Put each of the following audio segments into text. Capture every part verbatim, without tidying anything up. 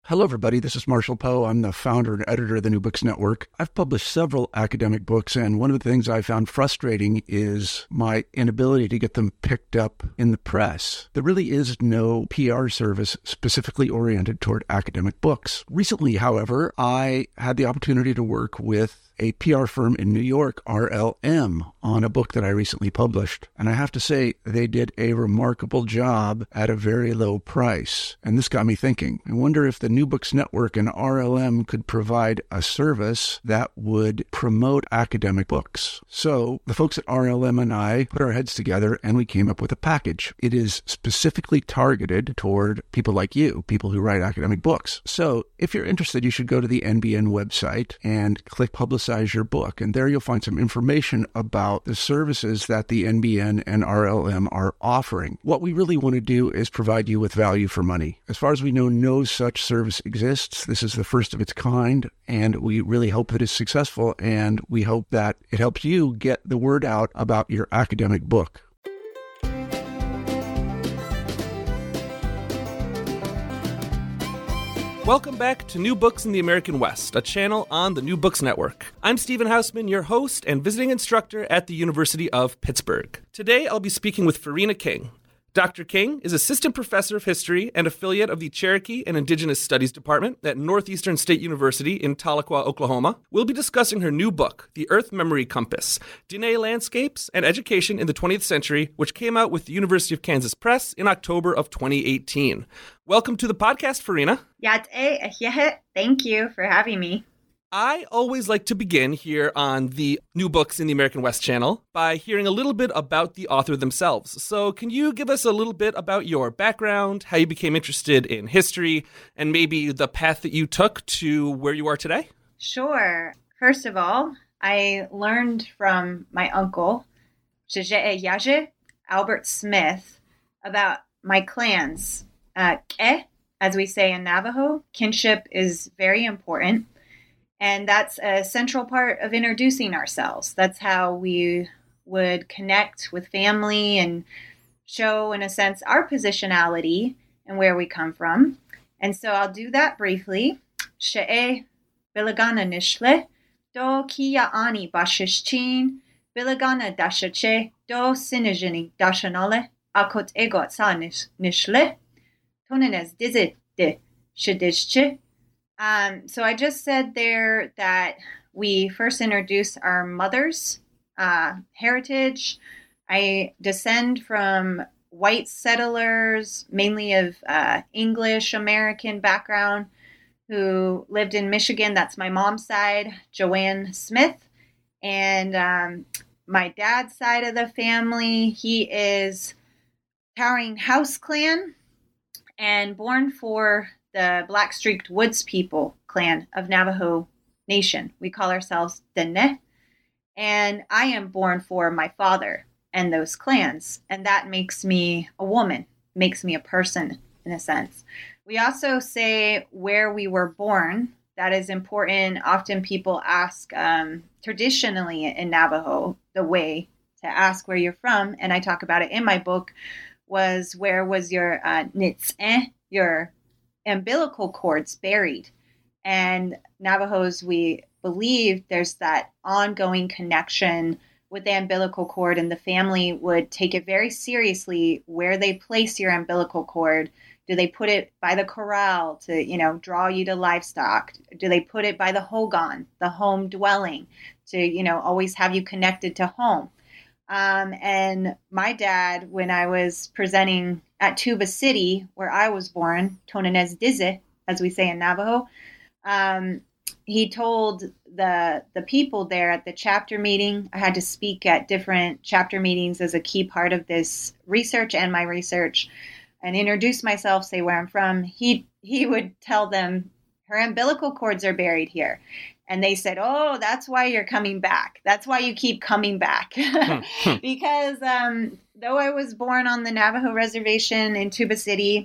Hello, everybody. This is Marshall Poe. I'm the founder and editor of the New Books Network. I've published several academic books, and one of the things I found frustrating is my inability to get them picked up in the press. There really is no P R service specifically oriented toward academic books. Recently, however, I had the opportunity to work with a P R firm in New York, R L M, on a book that I recently published. And I have to say, they did a remarkable job at a very low price. And this got me thinking. I wonder if the New Books Network and R L M could provide a service that would promote academic books. So the folks at R L M and I put our heads together and we came up with a package. It is specifically targeted toward people like you, people who write academic books. So if you're interested, you should go to the N B N website and click Publicize your book. And there you'll find some information about the services that the N B N and R L M are offering. What we really want to do is provide you with value for money. As far as we know, no such service exists. This is the first of its kind, and we really hope that it's successful, and we hope that it helps you get the word out about your academic book. Welcome back to New Books in the American West, a channel on the New Books Network. I'm Stephen Hausman, your host and visiting instructor at the University of Pittsburgh. Today, I'll be speaking with Farina King. Doctor King is Assistant Professor of History and affiliate of the Cherokee and Indigenous Studies Department at Northeastern State University in Tahlequah, Oklahoma. We'll be discussing her new book, The Earth Memory Compass, D N A Landscapes and Education in the twentieth Century, which came out with the University of Kansas Press in October of twenty eighteen. Welcome to the podcast, Farina. Thank you for having me. I always like to begin here on the New Books in the American West channel by hearing a little bit about the author themselves. So can you give us a little bit about your background, how you became interested in history, and maybe the path that you took to where you are today? Sure. First of all, I learned from my uncle, Albert Smith, about my clans. Uh, Ke, as we say in Navajo, kinship is very important. And that's a central part of introducing ourselves. That's how we would connect with family and show, in a sense, our positionality and where we come from. And so I'll do that briefly. She'e bilagana nishle, do kia ani bashishchin, bilagana dashache, do sinijini dashanole, akot egot sa nishle, tonenes dizit de shidishche. Um, so I just said there that we first introduce our mother's uh, heritage. I descend from white settlers, mainly of uh, English American background, who lived in Michigan. That's my mom's side, Joanne Smith. And um, my dad's side of the family, he is Towering House Clan and born for the Black Streaked Woods people clan of Navajo Nation. We call ourselves Dene. And I am born for my father and those clans. And that makes me a woman, makes me a person in a sense. We also say where we were born. That is important. Often people ask, um, traditionally in Navajo, the way to ask where you're from, and I talk about it in my book, was where was your uh, nits'eh, your umbilical cords buried. And Navajos, we believe there's that ongoing connection with the umbilical cord, and the family would take it very seriously where they place your umbilical cord. Do they put it by the corral to, you know, draw you to livestock? Do they put it by the hogan, the home dwelling, to, you know, always have you connected to home? Um, and my dad, when I was presenting at Tuba City, where I was born, Tonanez Dize, as we say in Navajo, um, he told the the people there at the chapter meeting. I had to speak at different chapter meetings as a key part of this research and my research, and introduce myself, say where I'm from. He he would tell them, her umbilical cords are buried here. And they said, oh, that's why you're coming back. That's why you keep coming back. Because um, though I was born on the Navajo reservation in Tuba City,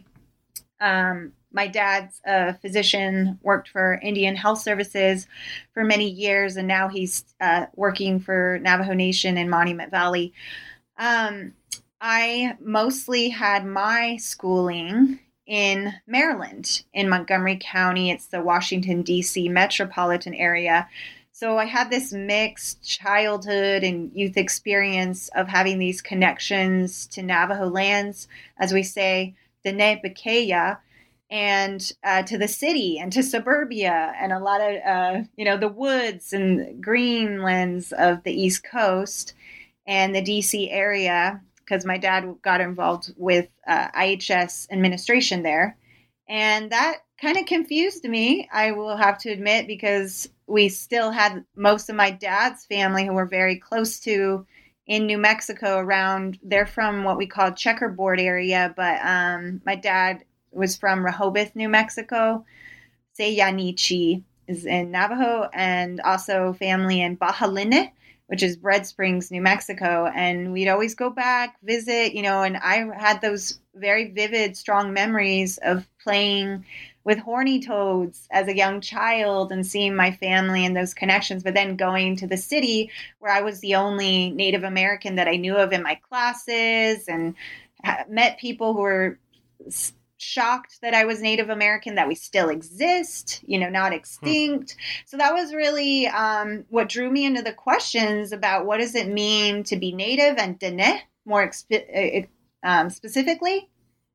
um, my dad's a physician, worked for Indian Health Services for many years, and now he's uh, working for Navajo Nation in Monument Valley. Um, I mostly had my schooling in Maryland, in Montgomery County. It's the Washington, D C metropolitan area. So I had this mixed childhood and youth experience of having these connections to Navajo lands, as we say, Dene Bekeya, and uh, to the city and to suburbia and a lot of, uh, you know, the woods and greenlands of the East Coast and the D C area, because my dad got involved with uh, I H S administration there. And that kind of confused me, I will have to admit, because we still had most of my dad's family who were very close to in New Mexico around. They're from what we call Checkerboard area, but um, my dad was from Rehoboth, New Mexico. Seyanichi is in Navajo, and also family in Bajaline, which is Red Springs, New Mexico. And we'd always go back, visit, you know, and I had those very vivid, strong memories of playing with horny toads as a young child and seeing my family and those connections, but then going to the city where I was the only Native American that I knew of in my classes, and met people who were shocked that I was Native American, that we still exist, you know, not extinct. Hmm. So that was really um, what drew me into the questions about what does it mean to be Native and Dene more exp- um, specifically.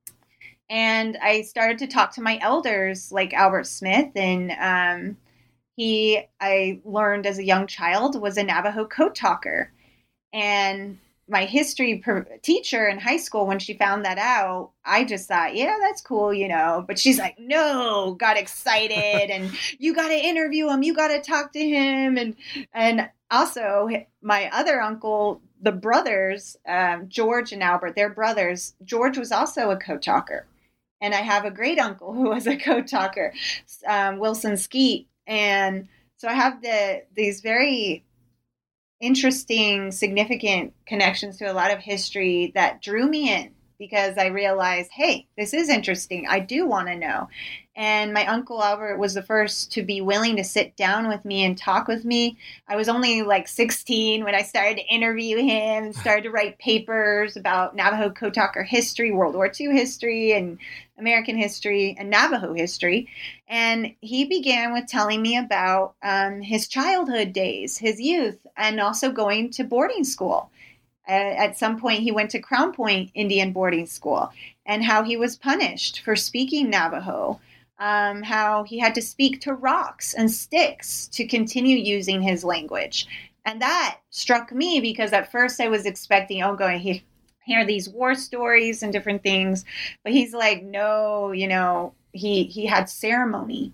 And I started to talk to my elders like Albert Smith, and um, he, I learned as a young child, was a Navajo code talker. And my history per- teacher in high school, when she found that out, I just thought, yeah, that's cool, you know. But she's like, no, got excited, and you got to interview him, you got to talk to him. And and also my other uncle, the brothers, um, George and Albert, they're brothers. George was also a code talker. And I have a great uncle who was a code talker, um, Wilson Skeet. And so I have the these very interesting, significant connections to a lot of history that drew me in, because I realized, hey, this is interesting. I do want to know. And my uncle Albert was the first to be willing to sit down with me and talk with me. I was only like sixteen when I started to interview him and started to write papers about Navajo code talker history, World War Two history, and American history, and Navajo history. And he began with telling me about um, his childhood days, his youth, and also going to boarding school. Uh, at some point, he went to Crown Point Indian boarding school, and how he was punished for speaking Navajo, um, how he had to speak to rocks and sticks to continue using his language. And that struck me, because at first I was expecting, oh, going to hear these war stories and different things. But he's like, no, you know, he, he had ceremony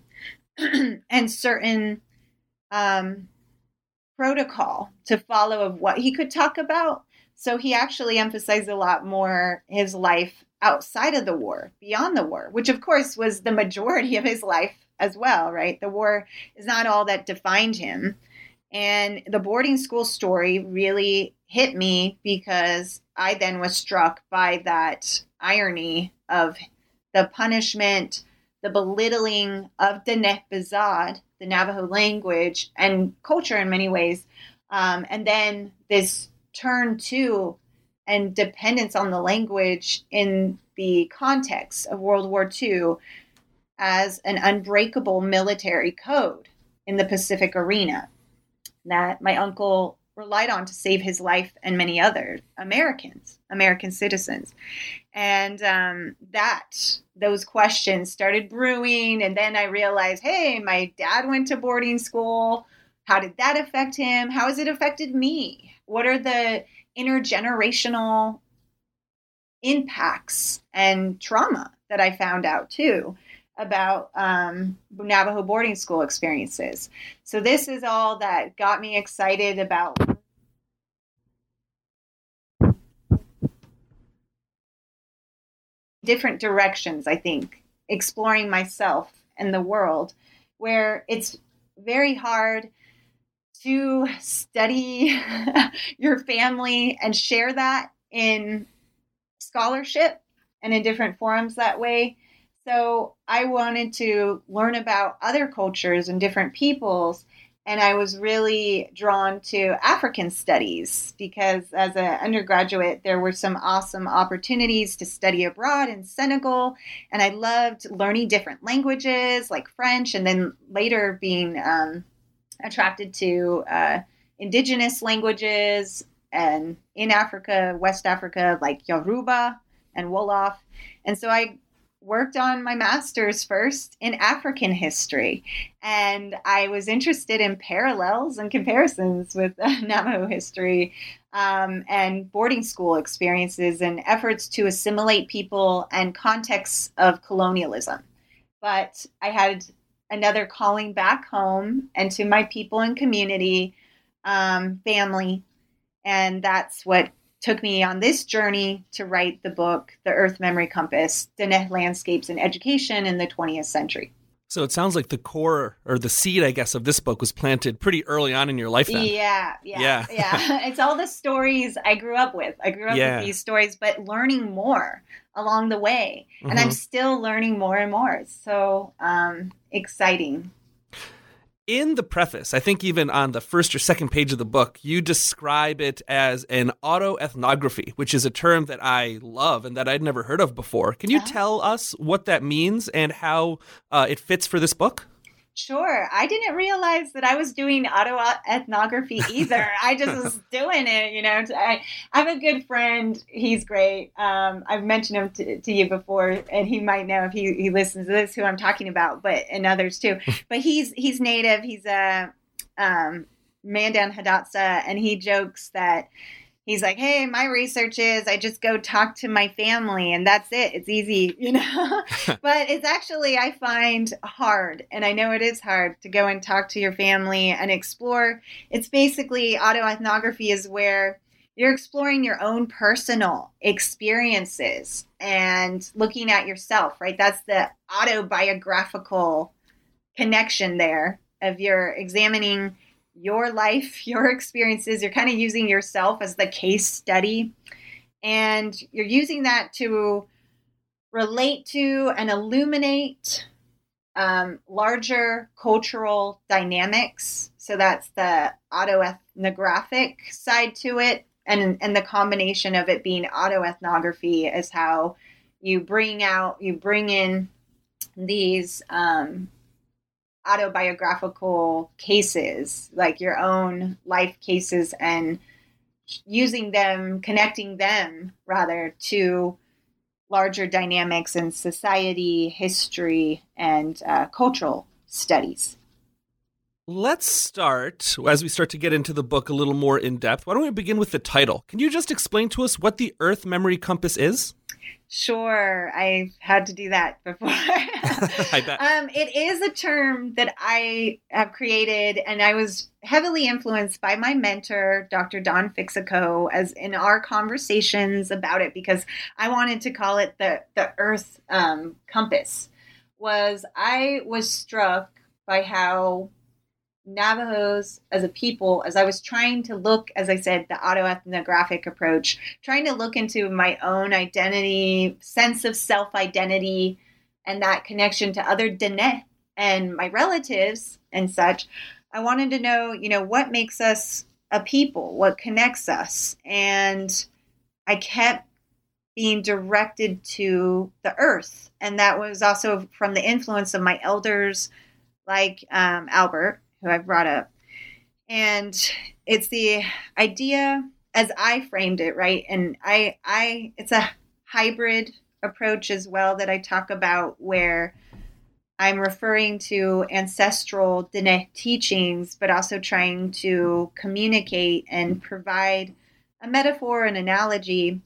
and certain um, protocol to follow of what he could talk about. So he actually emphasized a lot more his life outside of the war, beyond the war, which of course was the majority of his life as well, right? The war is not all that defined him. And the boarding school story really hit me, because I then was struck by that irony of the punishment, the belittling of Dene Bezad, the Navajo language and culture in many ways, um, and then this turn to and dependence on the language in the context of World War Two as an unbreakable military code in the Pacific arena that my uncle relied on to save his life and many other Americans, American citizens. And um, that, those questions started brewing. And then I realized, hey, my dad went to boarding school. How did that affect him? How has it affected me? What are the intergenerational impacts and trauma that I found out too about um, Navajo boarding school experiences? So this is all that got me excited about different directions, I think, exploring myself and the world, where it's very hard to study your family and share that in scholarship and in different forums that way. So I wanted to learn about other cultures and different peoples And I was really drawn to African studies because as an undergraduate, there were some awesome opportunities to study abroad in Senegal. And I loved learning different languages like French, and then later being um, attracted to uh, indigenous languages and in Africa, West Africa, like Yoruba and Wolof. And so I worked on my master's first in African history. And I was interested in parallels and comparisons with uh, Navajo history um, and boarding school experiences and efforts to assimilate people and contexts of colonialism. But I had another calling back home and to my people and community, um, family. And that's what took me on this journey to write the book, The Earth Memory Compass, Diné Landscapes in Education in the twentieth Century. So it sounds like the core or the seed, I guess, of this book was planted pretty early on in your life then. Yeah, yeah, yeah. yeah. It's all the stories I grew up with. I grew up yeah. with these stories, but learning more along the way. Mm-hmm. And I'm still learning more and more. So um, exciting. In the preface, I think even on the first or second page of the book, you describe it as an autoethnography, which is a term that I love and that I'd never heard of before. Can you uh-huh. tell us what that means and how uh, it fits for this book? Sure. I didn't realize that I was doing autoethnography either. I just was doing it, you know. I, I have a good friend. He's great. Um, I've mentioned him to, to you before, and he might know if he, he listens to this who I'm talking about, but and others too. But he's he's native. He's a um, Mandan Hidatsa, and he jokes that he's like, hey, my research is I just go talk to my family and that's it. It's easy, you know, but it's actually, I find hard. And I know it is hard to go and talk to your family and explore. It's basically autoethnography is where you're exploring your own personal experiences and looking at yourself, right? That's the autobiographical connection there of your examining your life, your experiences. You're kind of using yourself as the case study, and you're using that to relate to and illuminate um, larger cultural dynamics. So that's the autoethnographic side to it, and and the combination of it being autoethnography is how you bring out, you bring in these um, autobiographical cases, like your own life cases, and using them, connecting them rather to larger dynamics in society, history, and uh, cultural studies. Let's start, as we start to get into the book a little more in depth, why don't we begin with the title? Can you just explain to us what the Earth Memory Compass is? Sure. I've had to do that before. I bet. Um, it is a term that I have created, and I was heavily influenced by my mentor, Doctor Don Fixico, as in our conversations about it, because I wanted to call it the, the Earth um, Compass. Was I was struck by how Navajos as a people, as I was trying to look, as I said, the autoethnographic approach, trying to look into my own identity, sense of self-identity, and that connection to other Diné and my relatives and such, I wanted to know, you know, what makes us a people, what connects us. And I kept being directed to the earth. And that was also from the influence of my elders, like um, Albert, who I brought up. And it's the idea as I framed it, right? And I, I, it's a hybrid approach as well that I talk about, where I'm referring to ancestral Diné teachings, but also trying to communicate and provide a metaphor, an analogy.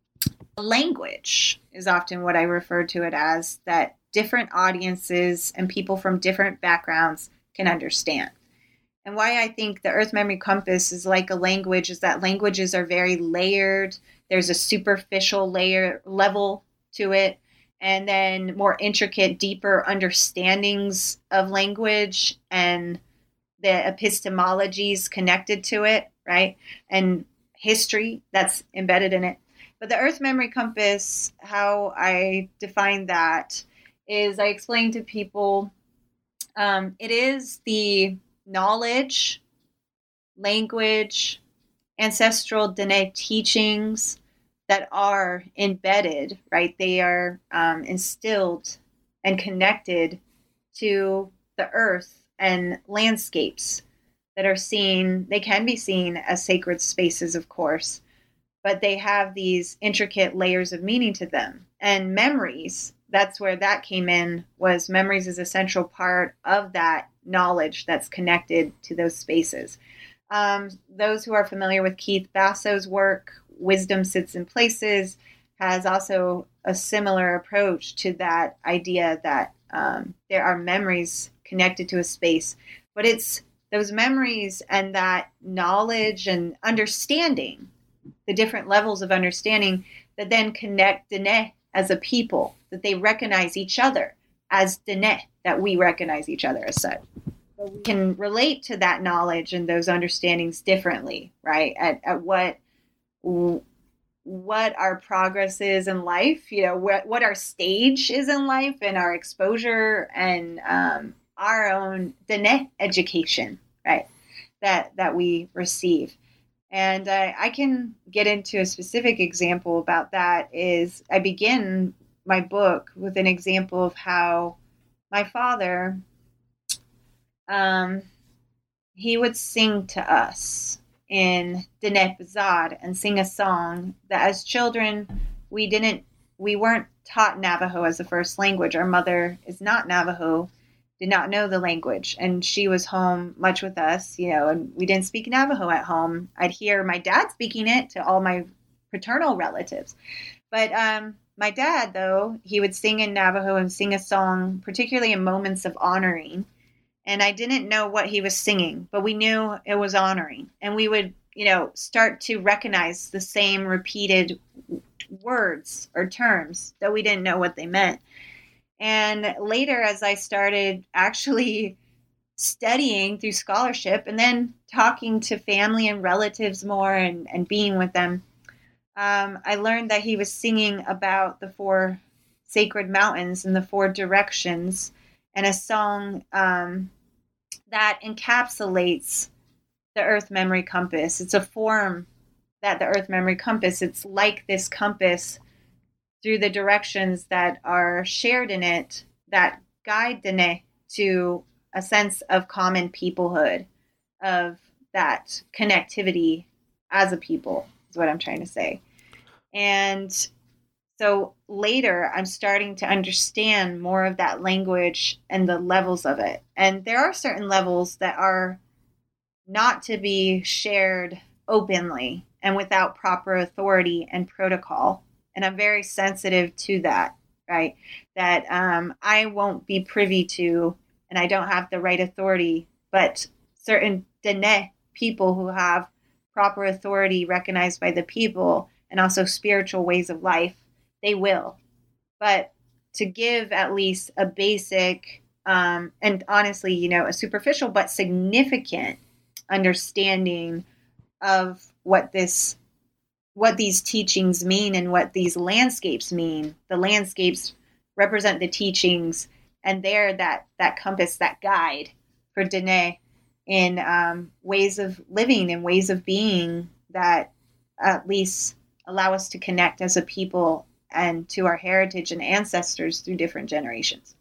Language is often what I refer to it as, that different audiences and people from different backgrounds can understand. And why I think the Earth Memory Compass is like a language is that languages are very layered. There's a superficial layer level to it, and then more intricate, deeper understandings of language and the epistemologies connected to it, right? And history that's embedded in it. But the Earth Memory Compass, how I define that is I explain to people, um, it is the knowledge, language, ancestral Dene teachings that are embedded, right? They are um, instilled and connected to the earth and landscapes that are seen. They can be seen as sacred spaces, of course, but they have these intricate layers of meaning to them. And memories, that's where that came in, was memories is a central part of that knowledge that's connected to those spaces. Um, those who are familiar with Keith Basso's work, Wisdom Sits in Places, has also a similar approach to that idea that um, there are memories connected to a space, but it's those memories and that knowledge and understanding, the different levels of understanding that then connect Dene as a people, that they recognize each other as Dene, that we recognize each other as such. But we can relate to that knowledge and those understandings differently, right? At, at what what our progress is in life, you know, what, what our stage is in life and our exposure and um, our own Dene education, right, that that we receive. And uh, I can get into a specific example about that. Is I begin my book with an example of how my father, um, he would sing to us in Dene Bazad and sing a song that as children we didn't, we weren't taught Navajo as a first language. Our mother is not Navajo, did not know the language, and she was home much with us, you know, and we didn't speak Navajo at home. I'd hear my dad speaking it to all my paternal relatives. But um, my dad, though, he would sing in Navajo and sing a song, particularly in moments of honoring. And I didn't know what he was singing, but we knew it was honoring. And we would, you know, start to recognize the same repeated words or terms, though we didn't know what they meant. And later, as I started actually studying through scholarship and then talking to family and relatives more and, and being with them, um, I learned that he was singing about the four sacred mountains and the four directions, and a song um, that encapsulates the Earth Memory Compass. It's a form that the Earth Memory Compass, it's like this compass through the directions that are shared in it that guide Dene to a sense of common peoplehood, of that connectivity as a people, is what I'm trying to say. And so later, I'm starting to understand more of that language and the levels of it. And there are certain levels that are not to be shared openly and without proper authority and protocol. And I'm very sensitive to that, right? That um, I won't be privy to, and I don't have the right authority, but certain Dene people who have proper authority recognized by the people and also spiritual ways of life, they will. But to give at least a basic um, and honestly, you know, a superficial but significant understanding of what this, what these teachings mean and what these landscapes mean. The landscapes represent the teachings, and they're that, that compass, that guide for Dene in um, ways of living and ways of being that at least allow us to connect as a people and to our heritage and ancestors through different generations.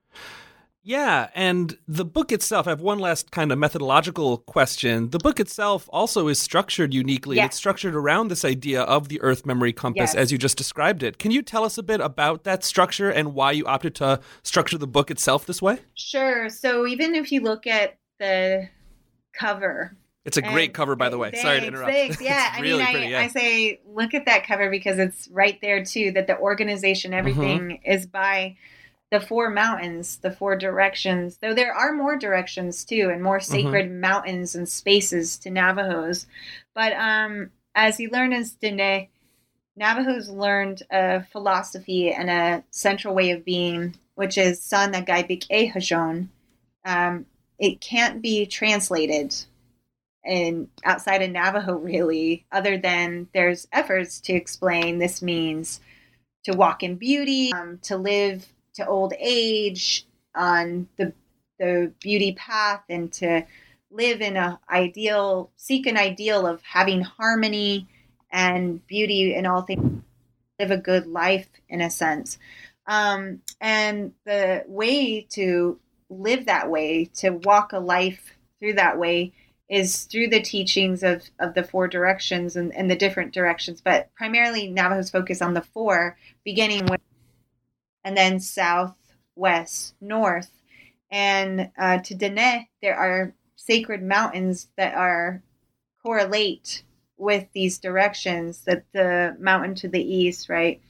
Yeah, and the book itself, I have one last kind of methodological question. The book itself also is structured uniquely. Yes. And it's structured around this idea of the Earth Memory Compass, Yes. as you just described it. Can you tell us a bit about that structure and why you opted to structure the book itself this way? Sure. So even if you look at the cover, It's a great And- cover, by the way. Thanks, Sorry to interrupt. thanks. Yeah, It's I really mean, pretty, I, yeah. I say look at that cover because it's right there too. That the organization, everything Mm-hmm. is by the four mountains, the four directions. Though there are more directions too, and more sacred Mm-hmm. mountains and spaces to Navajos. But um, as you learn as Dene, Navajos learned a philosophy and a central way of being, which is San Nagaibik E Hajon. Um, it can't be translated in outside of Navajo, really, other than there's efforts to explain this means to walk in beauty, um, to live to old age on the the beauty path, and to live in a ideal, seek an ideal of having harmony and beauty in all things, live a good life in a sense. Um, and the way to live that way, to walk a life through that way, is through the teachings of, of the four directions and, and the different directions. But primarily Navajo's focus on the four, beginning with, and then south, west, north. And uh, to Dene, there are sacred mountains that are correlate with these directions, that the mountain to the east, right,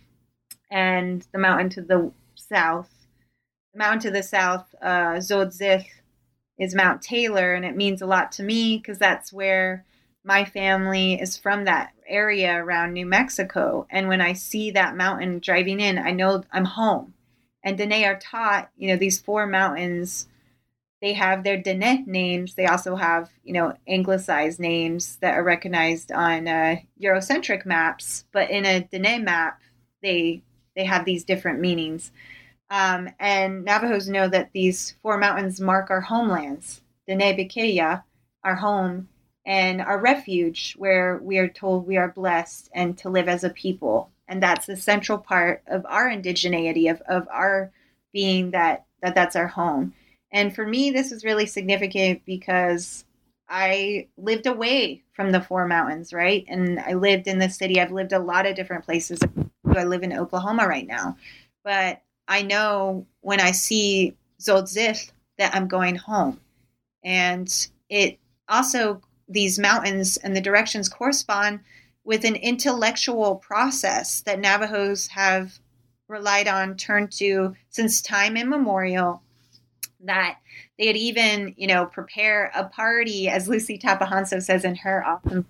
and the mountain to the south. The mountain to the south, uh, Zotzil, is Mount Taylor, and it means a lot to me because that's where my family is from, that area around New Mexico. And when I see that mountain driving in, I know I'm home. And Dene are taught, you know, these four mountains, they have their Dene names. They also have, you know, anglicized names that are recognized on uh, Eurocentric maps. But in a Dene map, they they have these different meanings. Um, and Navajos know that these four mountains mark our homelands, Dene Bikeya, our home, and our refuge, where we are told we are blessed and to live as a people. And that's the central part of our indigeneity, of, of our being, that, that that's our home. And for me, this was really significant because I lived away from the four mountains, right? And I lived in the city. I've lived a lot of different places. I live in Oklahoma right now. But I know when I see Zotzil that I'm going home. And it also, these mountains and the directions correspond with an intellectual process that Navajos have relied on, turned to since time immemorial, that they'd even, you know, prepare a party, as Lucy Tapahanso says in her awesome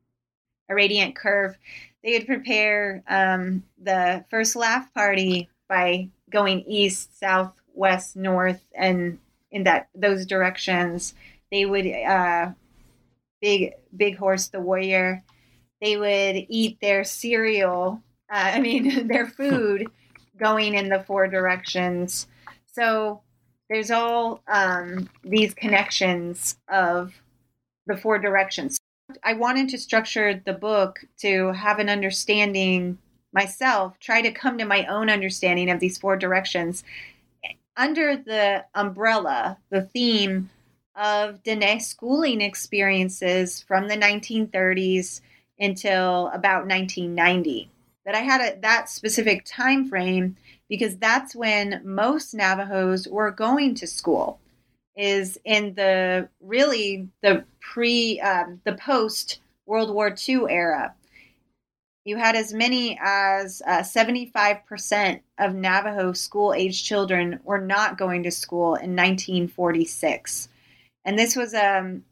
A Radiant Curve. They would prepare um, the first laugh party by going east, south, west, north, and in that those directions. They would uh, big big horse the warrior. They would eat their cereal. Uh, I mean their food, going in the four directions. So there's all um, these connections of the four directions. I wanted to structure the book to have an understanding myself, try to come to my own understanding of these four directions under the umbrella, the theme of Dene schooling experiences from the nineteen thirties until about nineteen ninety. That I had a, that specific time frame because that's when most Navajos were going to school, is in the really the pre, um, the post World War Two era. You had as many as uh, seventy-five percent of Navajo school-age children were not going to school in nineteen forty-six. And this was um,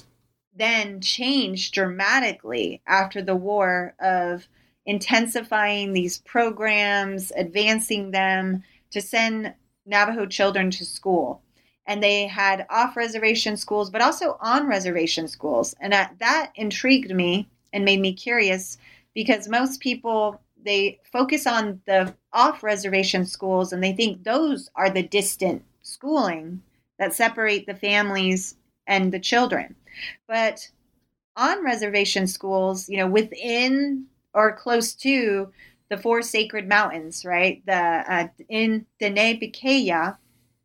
then changed dramatically after the war, of intensifying these programs, advancing them to send Navajo children to school. And they had off-reservation schools, but also on-reservation schools. And that, that intrigued me and made me curious, because most people, they focus on the off-reservation schools and they think those are the distant schooling that separate the families and the children. But on-reservation schools, you know, within or close to the four sacred mountains, right? The uh, in Dene Bikeya,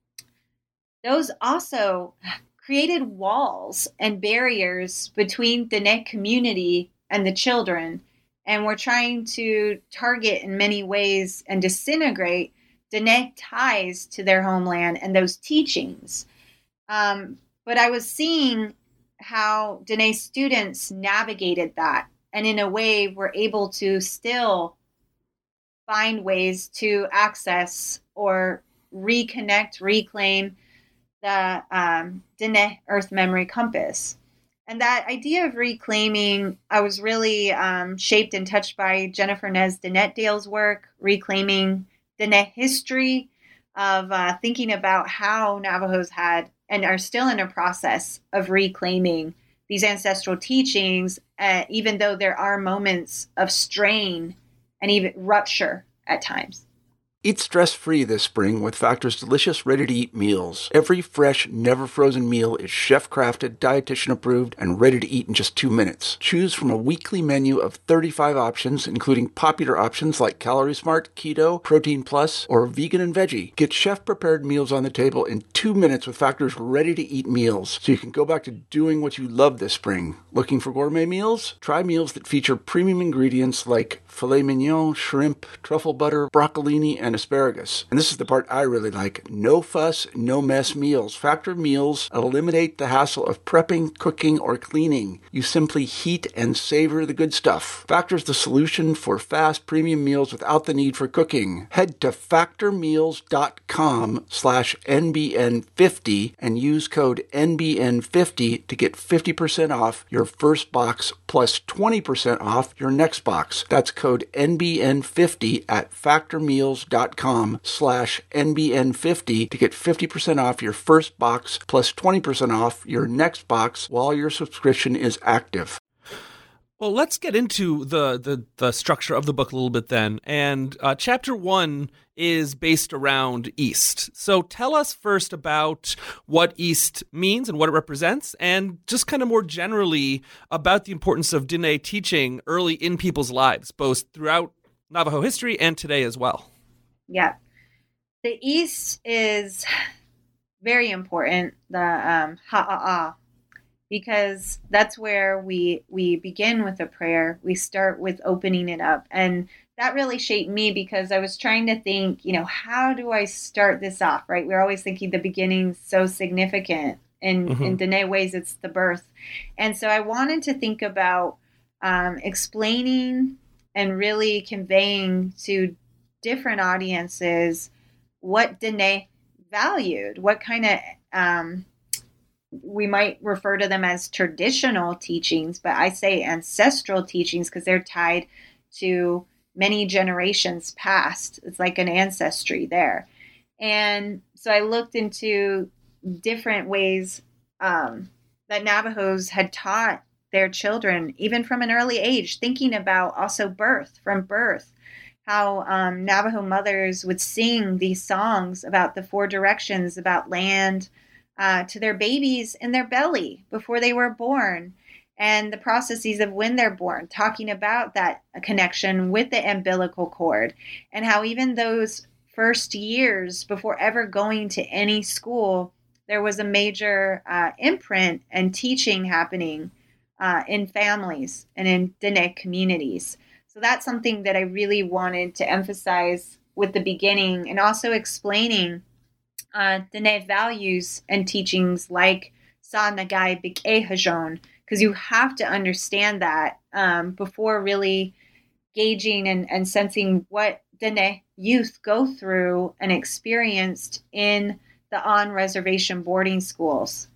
those also created walls and barriers between the Dene community and the children, and were trying to target in many ways and disintegrate Dene ties to their homeland and those teachings. Um, but I was seeing how Dene students navigated that, and in a way were able to still find ways to access or reconnect, reclaim the um, Dene Earth Memory Compass. And that idea of reclaiming, I was really um, shaped and touched by Jennifer Nez Dinette-Dale's work, reclaiming Dene history, of uh, thinking about how Navajos had and are still in a process of reclaiming these ancestral teachings, uh, even though there are moments of strain and even rupture at times. Eat stress-free this spring with Factor's delicious, ready-to-eat meals. Every fresh, never-frozen meal is chef-crafted, dietitian-approved, and ready to eat in just two minutes. Choose from a weekly menu of thirty-five options, including popular options like Calorie Smart, Keto, Protein Plus, or Vegan and Veggie. Get chef-prepared meals on the table in two minutes with Factor's ready-to-eat meals, so you can go back to doing what you love this spring. Looking for gourmet meals? Try meals that feature premium ingredients like filet mignon, shrimp, truffle butter, broccolini, and asparagus. And this is the part I really like. No fuss, no mess meals. Factor meals eliminate the hassle of prepping, cooking, or cleaning. You simply heat and savor the good stuff. Factor's the solution for fast premium meals without the need for cooking. Head to factormeals.com slash NBN50 and use code N B N fifty to get fifty percent off your first box plus twenty percent off your next box. That's code N B N fifty at factormeals.com slash N B N fifty to get fifty percent off your first box plus twenty percent off your next box while your subscription is active. Well, let's get into the, the, the structure of the book a little bit then. And uh, chapter one is based around East. So tell us first about what East means and what it represents, and just kind of more generally about the importance of Diné teaching early in people's lives, both throughout Navajo history and today as well. Yeah. The East is very important, the um, ha'a'a, because that's where we we begin with a prayer. We start with opening it up. And that really shaped me because I was trying to think, you know, how do I start this off, right? We're always thinking the beginning's so significant. In, mm-hmm. in Diné ways, it's the birth. And so I wanted to think about um, explaining and really conveying to different audiences what Diné valued, what kind of, um, we might refer to them as traditional teachings, but I say ancestral teachings because they're tied to many generations past. It's like an ancestry there. And so I looked into different ways um, that Navajos had taught their children, even from an early age, thinking about also birth, from birth. How um, Navajo mothers would sing these songs about the four directions, about land, uh, to their babies in their belly before they were born, and the processes of when they're born, talking about that connection with the umbilical cord, and how even those first years before ever going to any school, there was a major uh, imprint and teaching happening uh, in families and in Diné communities. So that's something that I really wanted to emphasize with the beginning, and also explaining uh, Diné values and teachings like Sa Nagai Bik'e Hajon, because you have to understand that um, before really gauging and, and sensing what Diné youth go through and experienced in the on-reservation boarding schools.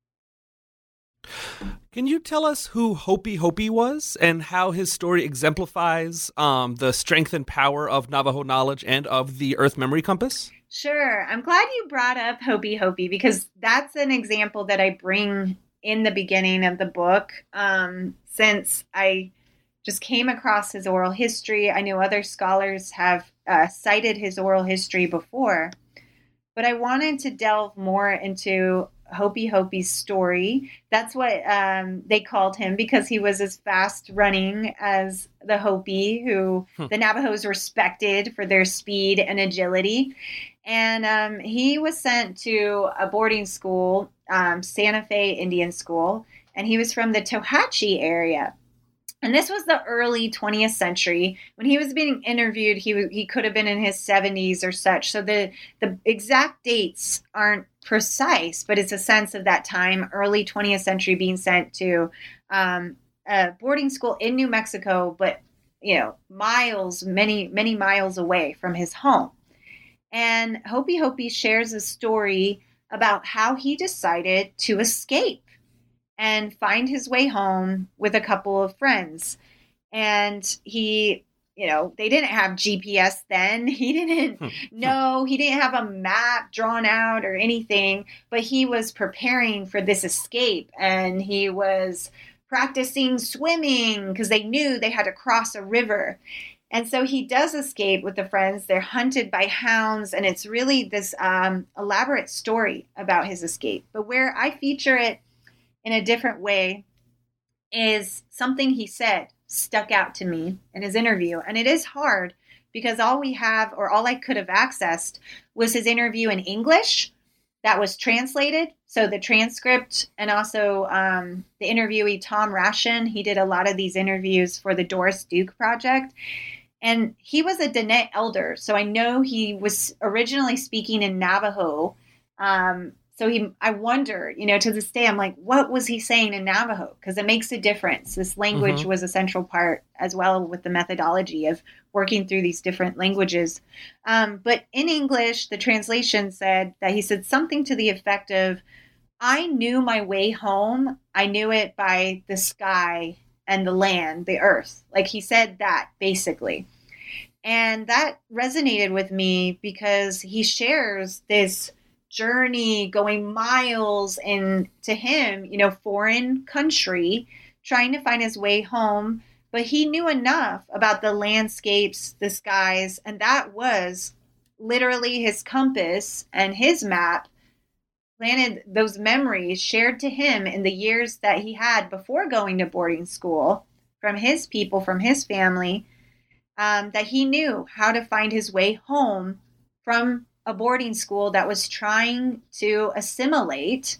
Can you tell us who Hopi Hopi was and how his story exemplifies um, the strength and power of Navajo knowledge and of the Earth Memory Compass? Sure. I'm glad you brought up Hopi Hopi because that's an example that I bring in the beginning of the book. Um, since I just came across his oral history, I know other scholars have uh, cited his oral history before, but I wanted to delve more into Hopi Hopi's story. That's what um, they called him because he was as fast running as the Hopi, who hmm. the Navajos respected for their speed and agility. And um, he was sent to a boarding school, um, Santa Fe Indian School, and he was from the Tohatchi area. And this was the early twentieth century. When he was being interviewed, he w- he could have been in his seventies or such. So the, the exact dates aren't precise, but it's a sense of that time, early twentieth century, being sent to um, a boarding school in New Mexico, but, you know, miles, many, many miles away from his home. And Hopi Hopi shares a story about how he decided to escape and find his way home with a couple of friends. And he, you know, they didn't have G P S then. He didn't know, he didn't have a map drawn out or anything, but he was preparing for this escape. And he was practicing swimming because they knew they had to cross a river. And so he does escape with the friends. They're hunted by hounds, and it's really this um, elaborate story about his escape. But where I feature it in a different way is something he said stuck out to me in his interview. And it is hard because all we have, or all I could have accessed, was his interview in English that was translated. So the transcript, and also um, the interviewee, Tom Rashin, he did a lot of these interviews for the Doris Duke Project. And he was a Diné elder. So I know he was originally speaking in Navajo. Um, so he, I wonder, you know, to this day, I'm like, what was he saying in Navajo? Because it makes a difference. This language mm-hmm. was a central part as well with the methodology of working through these different languages. Um, but in English, the translation said that he said something to the effect of, I knew my way home. I knew it by the sky and the land, the earth. Like he said that basically. And that resonated with me because he shares this journey going miles in, to him, you know, foreign country, trying to find his way home. But he knew enough about the landscapes, the skies, and that was literally his compass and his map planted those memories shared to him in the years that he had before going to boarding school from his people, from his family, um, that he knew how to find his way home from a boarding school that was trying to assimilate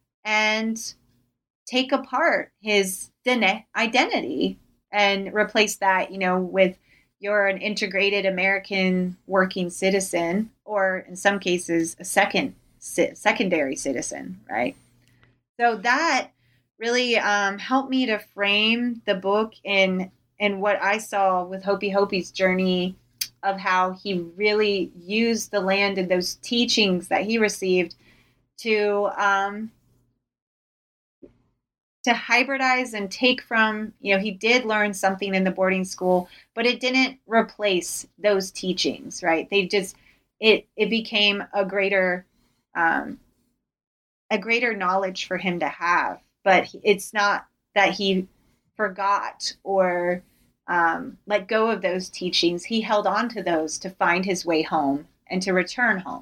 and take apart his Diné identity and replace that, you know, with you're an integrated American working citizen, or in some cases, a second secondary citizen, right? So that really um, helped me to frame the book in in what I saw with Hopi Hopi's journey of how he really used the land and those teachings that he received to um, to hybridize and take from, you know, he did learn something in the boarding school, but it didn't replace those teachings, right? They just, it it became a greater Um, a greater knowledge for him to have, but it's not that he forgot or um, let go of those teachings. He held on to those to find his way home and to return home.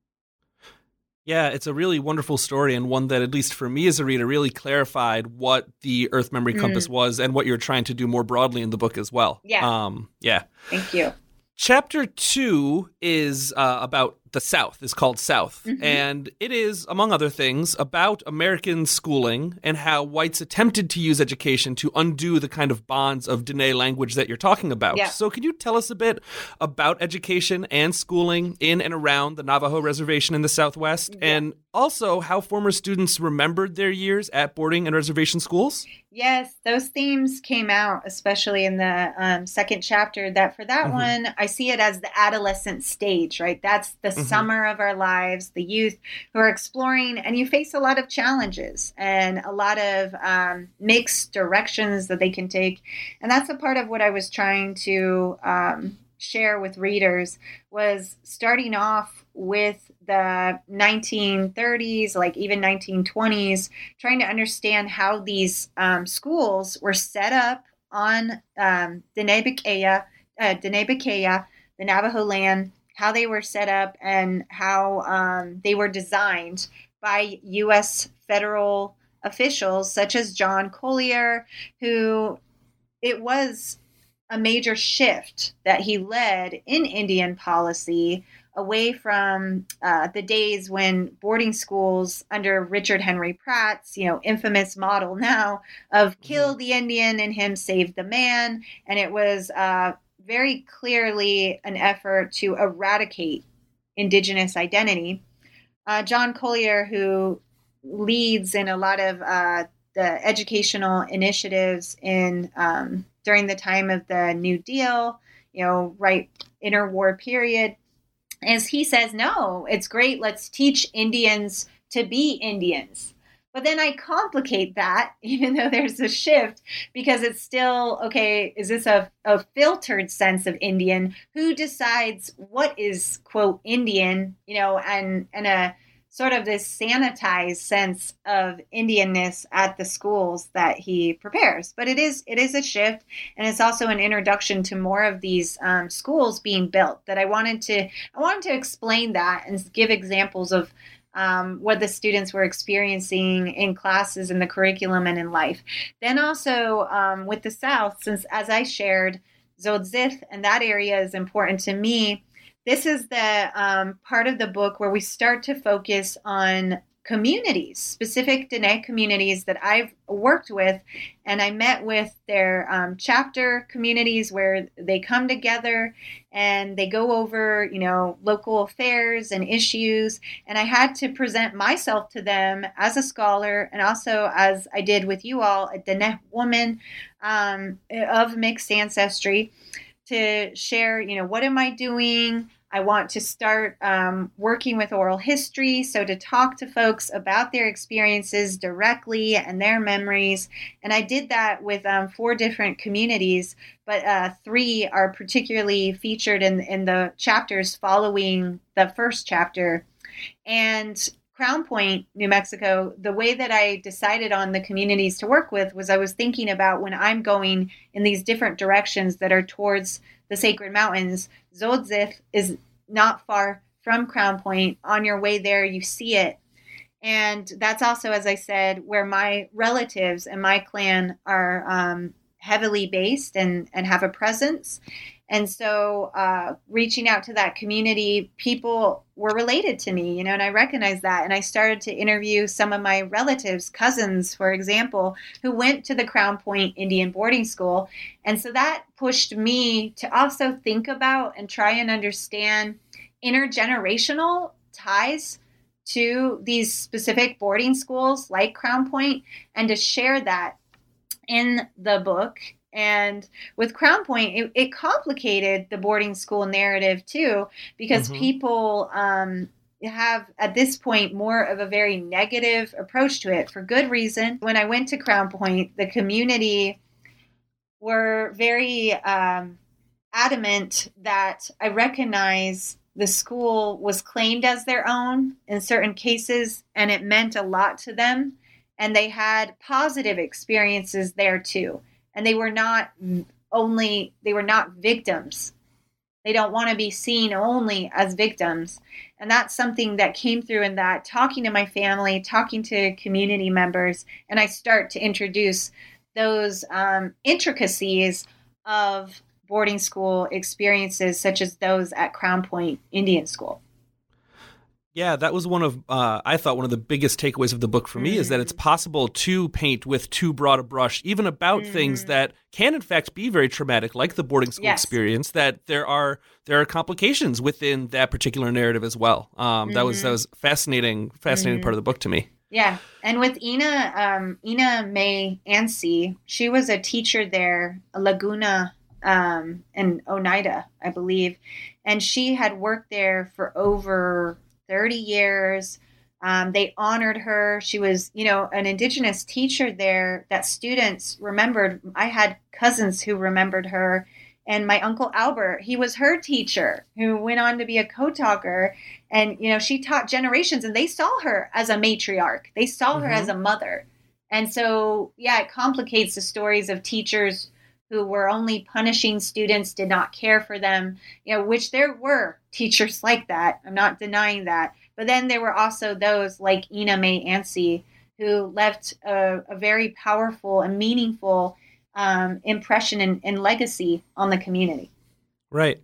Yeah, it's a really wonderful story, and one that, at least for me as a reader, really clarified what the Earth Memory Compass mm. was and what you're trying to do more broadly in the book as well. Yeah. Um, yeah. Thank you. Chapter two is uh, about the South, is called South, mm-hmm. and it is, among other things, about American schooling and how whites attempted to use education to undo the kind of bonds of Diné language that you're talking about. Yeah. So could you tell us a bit about education and schooling in and around the Navajo Reservation in the Southwest, yeah. and also how former students remembered their years at boarding and reservation schools? Yes, those themes came out, especially in the um, second chapter, that for that mm-hmm. one, I see it as the adolescent stage, right? That's the mm-hmm. summer of our lives, the youth who are exploring, and you face a lot of challenges and a lot of um, mixed directions that they can take. And that's a part of what I was trying to um, share with readers, was starting off with the nineteen thirties, like even nineteen twenties, trying to understand how these um, schools were set up on um, Diné Bikéyah, uh, Diné Bikéyah, the Navajo land, how they were set up and how um, they were designed by U S federal officials such as John Collier, who it was a major shift that he led in Indian policy away from uh, the days when boarding schools under Richard Henry Pratt's, you know, infamous model now of kill the Indian and him save the man. And it was uh, very clearly an effort to eradicate Indigenous identity. Uh, John Collier, who leads in a lot of uh, the educational initiatives in um, during the time of the New Deal, you know, right interwar period, as he says, no, it's great. Let's teach Indians to be Indians. But then I complicate that, even though there's a shift, because it's still, okay, is this a, a filtered sense of Indian? Who decides what is, quote, Indian, you know, and, and a sort of this sanitized sense of Indianness at the schools that he prepares. But it is it is a shift, and it's also an introduction to more of these um, schools being built. That I wanted to I wanted to explain that and give examples of um, what the students were experiencing in classes, in the curriculum, and in life. Then also um, with the South, since as I shared, Zotzith and that area is important to me. This is the um, part of the book where we start to focus on communities, specific Dene communities that I've worked with. And I met with their um, chapter communities where they come together and they go over, you know, local affairs and issues. And I had to present myself to them as a scholar, and also, as I did with you all, a Dene woman um, of mixed ancestry, to share, you know, what am I doing? I want to start um, working with oral history, so to talk to folks about their experiences directly and their memories. And I did that with um, four different communities, but uh, three are particularly featured in, in the chapters following the first chapter. And Crown Point, New Mexico, the way that I decided on the communities to work with was I was thinking about when I'm going in these different directions that are towards the Sacred Mountains. Zotzith is not far from Crown Point. On your way there, you see it. And that's also, as I said, where my relatives and my clan are um, heavily based and, and have a presence. And so uh, reaching out to that community, people were related to me, you know, and I recognized that. And I started to interview some of my relatives, cousins, for example, who went to the Crown Point Indian boarding school. And so that pushed me to also think about and try and understand intergenerational ties to these specific boarding schools like Crown Point, and to share that in the book. And with Crown Point, it, it complicated the boarding school narrative too, because mm-hmm. people um, have at this point more of a very negative approach to it for good reason. When I went to Crown Point, the community were very um, adamant that I recognize the school was claimed as their own in certain cases, and it meant a lot to them. And they had positive experiences there too. And they were not only, they were not victims. They don't want to be seen only as victims. And that's something that came through in that, talking to my family, talking to community members, and I start to introduce those um, intricacies of boarding school experiences, such as those at Crown Point Indian School. Yeah, that was one of, uh, I thought, one of the biggest takeaways of the book for me mm. is that it's possible to paint with too broad a brush, even about mm. things that can, in fact, be very traumatic, like the boarding school yes. experience, that there are there are complications within that particular narrative as well. Um, mm-hmm. That was that was fascinating, fascinating mm-hmm. part of the book to me. Yeah, and with Ina, um, Ina May Ansey, she was a teacher there, Laguna um, in Oneida, I believe, and she had worked there for over thirty years. Um, they honored her. She was, you know, an Indigenous teacher there that students remembered. I had cousins who remembered her. And my Uncle Albert, he was her teacher who went on to be a co-talker. And, you know, she taught generations, and they saw her as a matriarch. They saw mm-hmm. her as a mother. And so, yeah, it complicates the stories of teachers who were only punishing students, did not care for them, you know, which there were teachers like that. I'm not denying that. But then there were also those like Ina May Ansey, who left a, a very powerful and meaningful um, impression and, and legacy on the community. Right.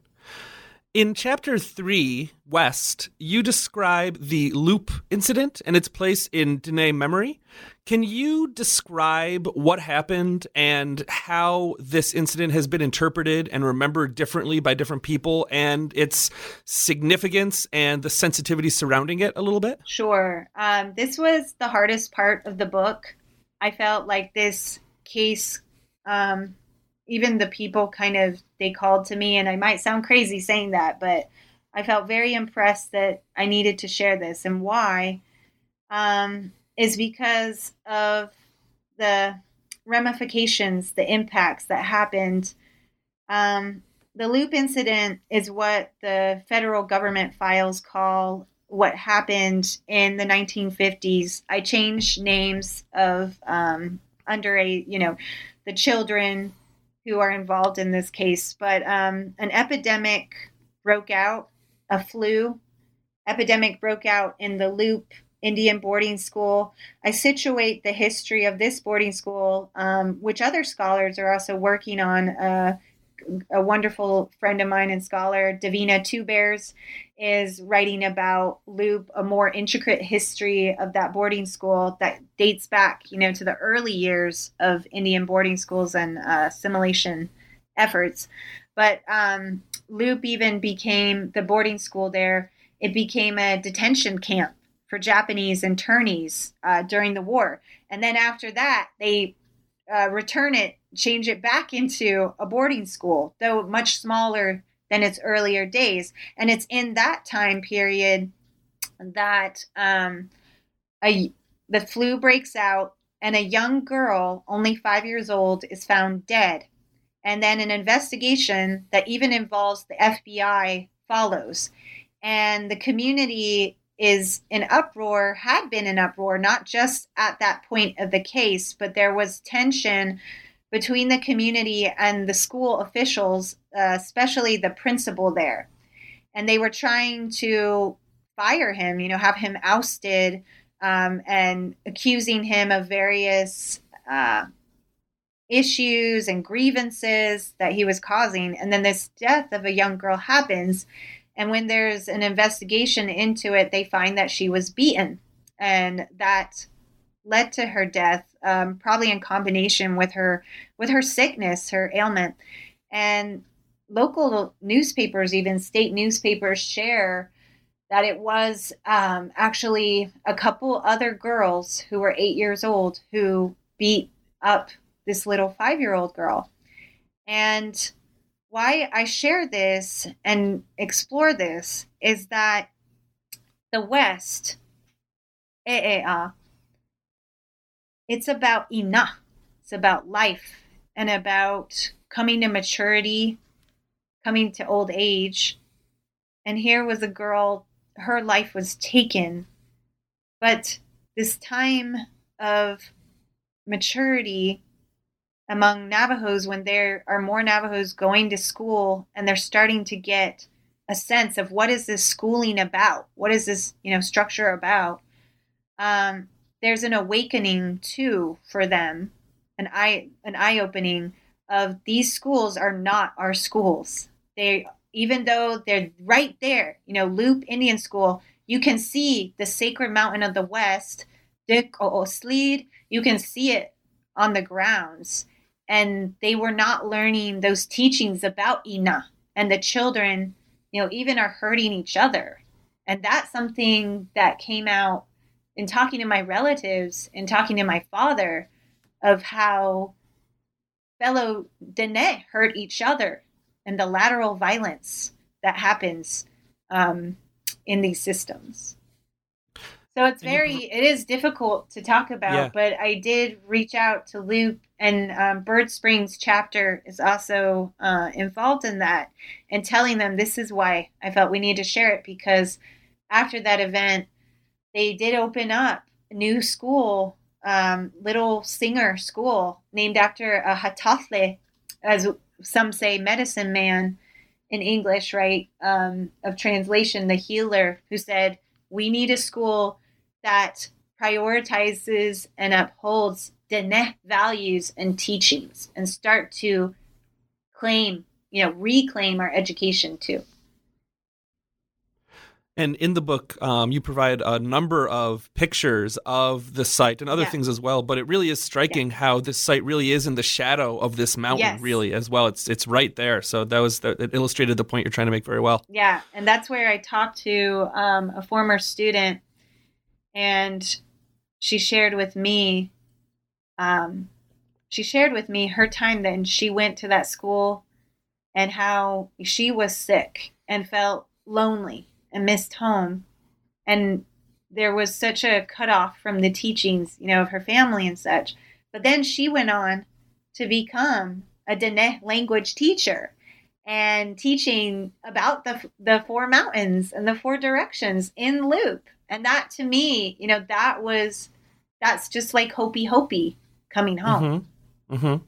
In chapter three, West, you describe the Loop incident and its place in Dene memory. Can you describe what happened and how this incident has been interpreted and remembered differently by different people, and its significance and the sensitivity surrounding it a little bit? Sure. Um, this was the hardest part of the book. I felt like this case, um, even the people kind of, they called to me, and I might sound crazy saying that, but I felt very impressed that I needed to share this. And why um, is because of the ramifications, the impacts that happened. Um, the Loop incident is what the federal government files call what happened in the nineteen fifties. I changed names of um, under a, you know, the children who are involved in this case. But um, an epidemic broke out, a flu epidemic broke out in the Loop Indian boarding school. I situate the history of this boarding school, um, which other scholars are also working on. Uh, a wonderful friend of mine and scholar, Davina Two Bears, is writing about Loop, a more intricate history of that boarding school that dates back, you know, to the early years of Indian boarding schools and uh, assimilation efforts. But um, Loop even became, the boarding school there, it became a detention camp for Japanese internees uh, during the war. And then after that, they uh, return it, change it back into a boarding school, though much smaller than its earlier days. And it's in that time period that um, a, the flu breaks out and a young girl, only five years old, is found dead. And then an investigation that even involves the F B I follows. And the community is in uproar, had been in uproar, not just at that point of the case, but there was tension between the community and the school officials, uh, especially the principal there. And they were trying to fire him, you know, have him ousted, um, and accusing him of various uh, issues and grievances that he was causing. And then this death of a young girl happens. And when there's an investigation into it, they find that she was beaten. And that led to her death, um, probably in combination with her with her sickness, her ailment. And local newspapers, even state newspapers, share that it was um, actually a couple other girls who were eight years old who beat up this little five-year-old girl. And why I share this and explore this is that the West, e'e'a, it's about ina. It's about life and about coming to maturity, coming to old age. And here was a girl, her life was taken. But this time of maturity among Navajos, when there are more Navajos going to school and they're starting to get a sense of what is this schooling about? What is this, you know, structure about? Um, there's an awakening too for them, an eye, an eye-opening of these schools are not our schools. They, even though they're right there, you know, Loop Indian School, you can see the sacred mountain of the West, Dik O'Oslid, you can see it on the grounds. And they were not learning those teachings about Ina. And the children, you know, even are hurting each other. And that's something that came out in talking to my relatives and talking to my father of how fellow Dene hurt each other and the lateral violence that happens um, in these systems. So it's very, it is difficult to talk about, yeah. But I did reach out to Loop, and um, Bird Springs chapter is also uh, involved in that, and telling them this is why I felt we need to share it, because after that event, they did open up a new school, um, little singer school, named after a Hatathle, as some say medicine man in English, right, um, of translation, the healer, who said, we need a school that prioritizes and upholds Dene values and teachings, and start to claim, you know, reclaim our education too. And in the book, um, you provide a number of pictures of the site and other yeah. things as well. But it really is striking yeah. how this site really is in the shadow of this mountain, yes. really, as well. It's it's right there. So that was the, it illustrated the point you're trying to make very well. Yeah, and that's where I talked to um, a former student, and she shared with me, um, she shared with me her time then she went to that school, and how she was sick and felt lonely and missed home. And there was such a cutoff from the teachings, you know, of her family and such. But then she went on to become a Dene language teacher. and teaching about the the four mountains and the four directions in loop. And that, to me, you know, that was that's just like Hopi Hopi coming home. Mm-hmm. Mm-hmm.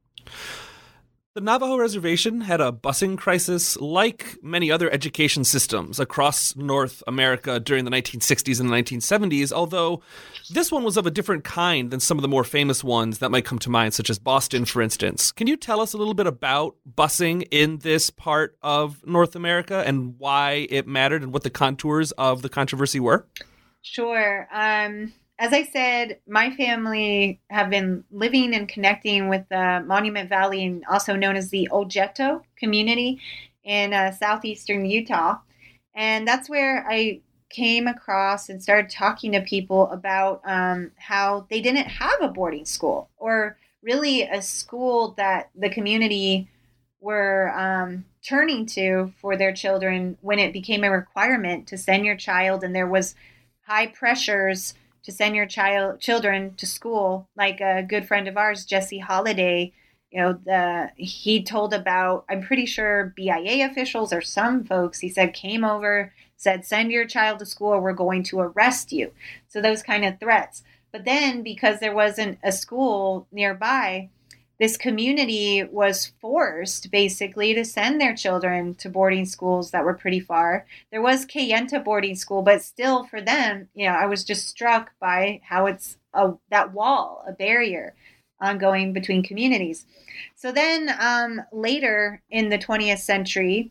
The Navajo Reservation had a busing crisis like many other education systems across North America during the nineteen sixties and the nineteen seventies, although this one was of a different kind than some of the more famous ones that might come to mind, such as Boston, for instance. Can you tell us a little bit about busing in this part of North America and why it mattered and what the contours of the controversy were? Sure. Um, as I said, my family have been living and connecting with the Monument Valley, and also known as the Oljeto community in uh, southeastern Utah. And that's where I came across and started talking to people about um, how they didn't have a boarding school, or really a school that the community were um, turning to for their children when it became a requirement to send your child, and there was high pressures to send your child children to school. Like a good friend of ours, Jesse Holiday, you know, the he told about, I'm pretty sure B I A officials or some folks, he said, came over, said, send your child to school or we're going to arrest you. So those kind of threats. But then, because there wasn't a school nearby, this community was forced basically to send their children to boarding schools that were pretty far. There was Kayenta boarding school, but still for them, you know, I was just struck by how it's a, that wall, a barrier ongoing between communities. So then um, later in the twentieth century,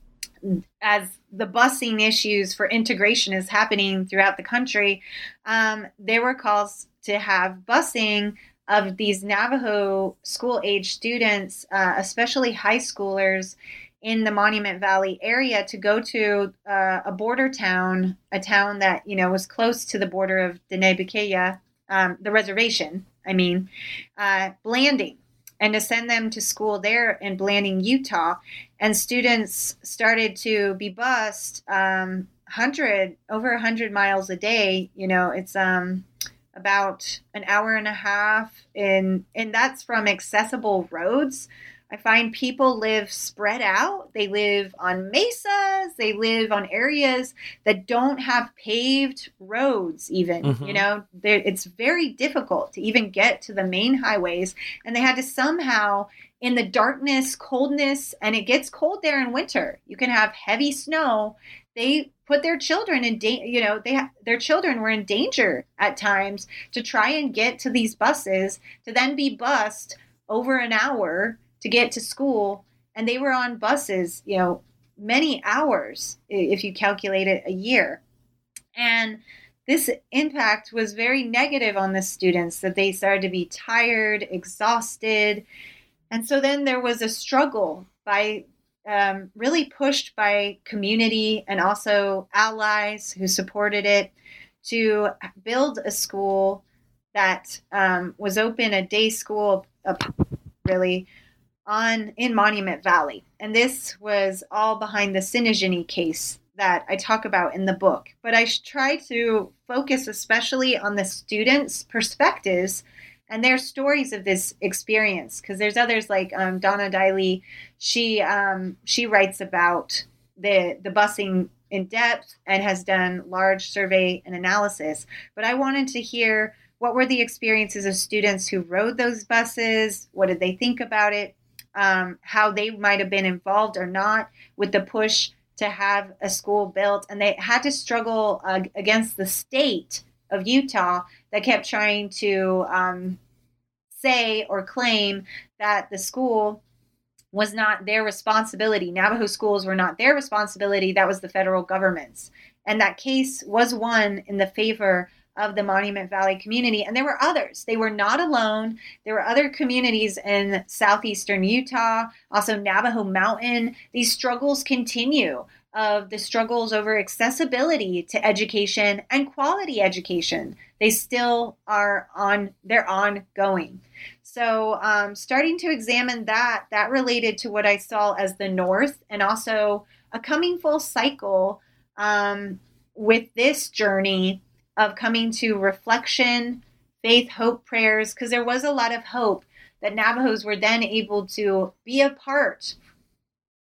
as the busing issues for integration is happening throughout the country, um, there were calls to have busing of these Navajo school-age students, uh, especially high schoolers in the Monument Valley area, to go to uh, a border town, a town that, you know, was close to the border of Diné Bikéyah, um, the reservation, I mean, uh, Blanding, and to send them to school there in Blanding, Utah. And students started to be bused um, one hundred, over one hundred miles a day. You know, it's... um. about an hour and a half, and and that's from accessible roads. I find people live spread out. They live on mesas. They live on areas that don't have paved roads even. Mm-hmm. You know, it's very difficult to even get to the main highways. And they had to somehow, in the darkness, coldness, and it gets cold there in winter. You can have heavy snow. They put their children in, da- you know, they ha- their children were in danger at times to try and get to these buses, to then be bused over an hour to get to school. And they were on buses, you know, many hours, if you calculate it a year. And this impact was very negative on the students, that they started to be tired, exhausted. And so then there was a struggle by Um, really pushed by community and also allies who supported it, to build a school that um, was open, a day school, uh, really, on in Monument Valley. And this was all behind the Sinigine case that I talk about in the book. But I try to focus especially on the students' perspectives and their stories of this experience, because there's others like um, Donna Diley. She um, she writes about the the busing in depth and has done large survey and analysis. But I wanted to hear, what were the experiences of students who rode those buses? What did they think about it? Um, how they might have been involved or not with the push to have a school built. And they had to struggle uh, against the state of Utah that kept trying to um, say or claim that the school was not their responsibility. Navajo schools were not their responsibility. That was the federal government's. And that case was won in the favor of the Monument Valley community. And there were others. They were not alone. There were other communities in southeastern Utah, also Navajo Mountain. These struggles continue, of the struggles over accessibility to education and quality education. They still are on, they're ongoing. So um, starting to examine that, that related to what I saw as the North, and also a coming full cycle um, with this journey of coming to reflection, faith, hope, prayers, because there was a lot of hope that Navajos were then able to be a part,